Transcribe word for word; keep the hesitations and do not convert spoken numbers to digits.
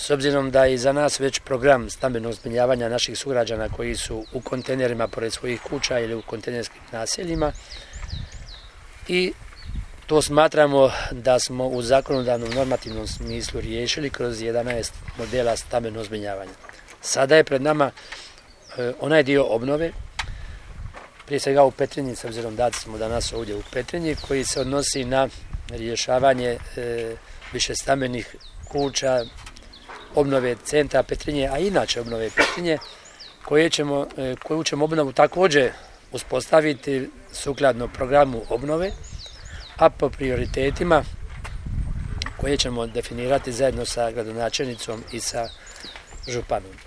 S obzirom da je za nas već program stambenog zbrinjavanja naših sugrađana koji su u kontejnerima pored svojih kuća ili u kontejnerskim naseljima i to smatramo da smo u zakonodavnom normativnom smislu riješili kroz jedanaest modela stambenog zbrinjavanja. Sada je pred nama e, onaj dio obnove, prije svega u Petrinji, s obzirom da smo danas ovdje u Petrinji, koji se odnosi na rješavanje e, više stambenih kuća, obnove centra Petrinje, a inače obnove Petrinje, koje ćemo, e, koju ćemo obnovu također uspostaviti sukladno programu obnove, a po prioritetima koje ćemo definirati zajedno sa gradonačelnicom i sa županom.